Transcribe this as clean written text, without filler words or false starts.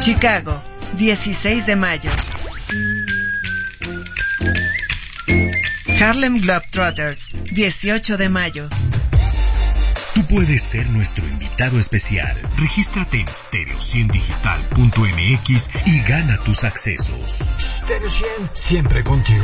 Chicago, 16 de mayo. Harlem Globetrotters, 18 de mayo. Tú puedes ser nuestro invitado especial. Regístrate en Stereo100digital.mx y gana tus accesos. Stereo 100, siempre contigo.